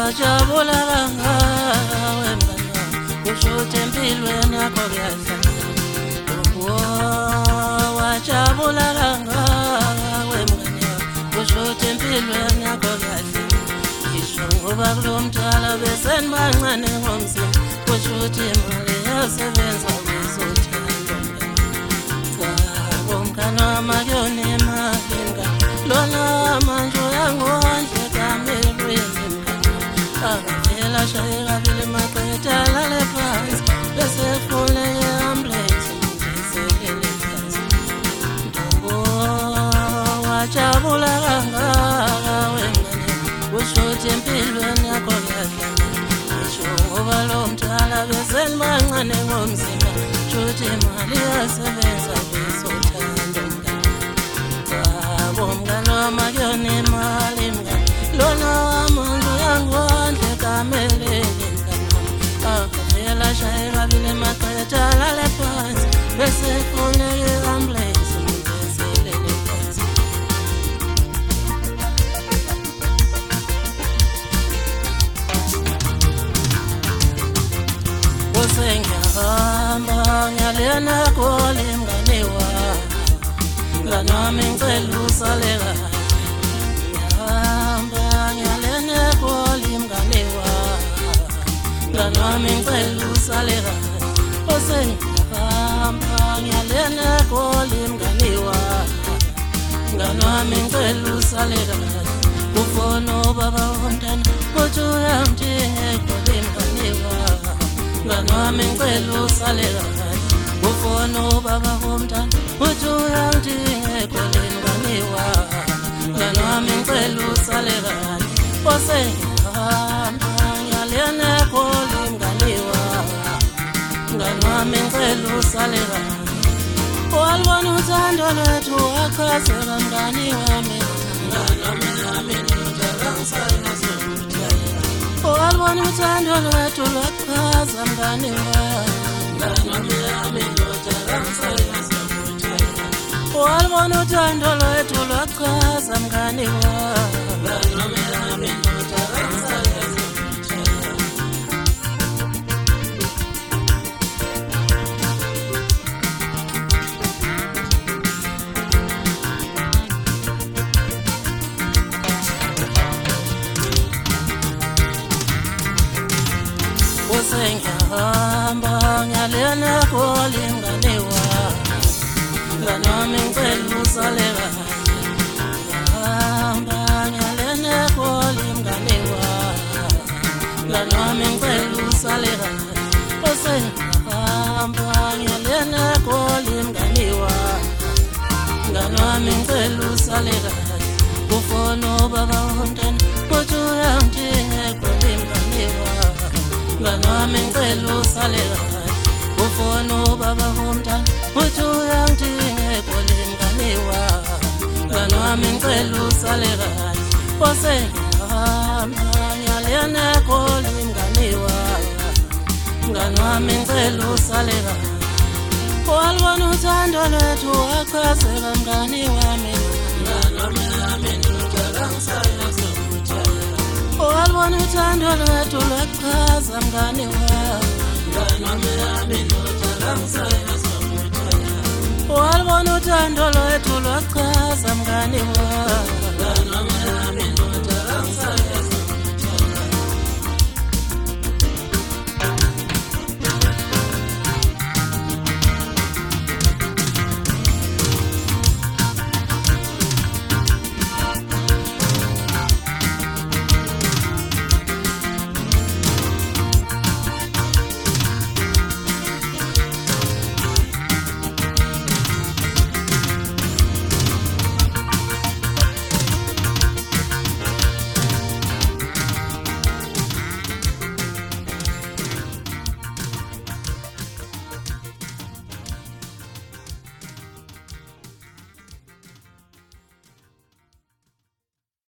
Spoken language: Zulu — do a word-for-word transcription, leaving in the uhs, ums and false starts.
wajabula kangawe mngani kusho ukuthi empilweni yakho kuyahlala wajabula kangawe mngani kusho ukuthi empilweni yakho kuyahlala ngisho ngoba kulo mdala besenibancane ngomzimba kusho ukuthi imali yasebenza kuzothanda mngani wami akuyona imali mngani lona manje uyangondle kamelweni mngani akavela shayeka vele maqeda lale phansi bese efune i-ambulance ngizelele phansi ntombo wajabula kangaka wengane kusho ukuthi empilweni yakho kuyahlala ngisho ngoba lo mdala besenibancane ngomzimba kusho ukuthi imali yasebenza bezothanda mngani wami akuyona imali mngani lona manje uyangondle kameleni mngani akavela shayeka vele maqeda lale phansi bese efune i-ambulance ngizelele phansi usengiyahamba ngiyalena Goli mngani wami mngani wami ngicela usale kahle ngiyahamba ngiyalena Goli mngani wami mngani wami ngicela usale kahle usengiyahamba ngiyalena Goli mngani wami mngani wami ngicela usale kahle ufona ubaba womntana uthi uyangidinga eGoli mngani wami mngani wami ngicela usale kahle ufona ubaba womntana uthi uyangidinga eGoli mngani wami mngani wami ngicela usale kahle usengihamba ngiyalena eGoli mngani wami mngani wami ngicela usale kahle walibona uthando lwethu wakhazela mngani wami mngani wami nami ngidala ngisale walibona uthando lwethu lwakhaza mngani wami mngani wami nami ngidala ngisale walibona uthando lwethu lwakhaza mngani wami mngani wami nami ngidala ngisale usengiyahamba ngiyalena Goli mngani wami mngani wami ngicela usale kahle ngiyahamba ngiyalena Goli mngani wami mngani wami ngicela usale kahle usengiyahamba ngiyalena Goli mngani wami mngani wami ngicela usale kahle ufona ubaba womntana uthi uyangidinga eGoli mngani wami mngani wami ngicela usale kahle ufona ubaba womntana uthi uyangidinga eGoli mngani wami mngani wami ngicela usale kahle usengiyahamba ngiyalena eGoli mngani wami mngani wami ngicela usale kahle walibona uthando lwethu wakhazela mngani wami mngani wami nami ngidala ngisale walibona uthando lwethu lwakhaza mngani wami mngani wami nami ngidala ngisale walibona uthando lwethu lwakhaza mngani wami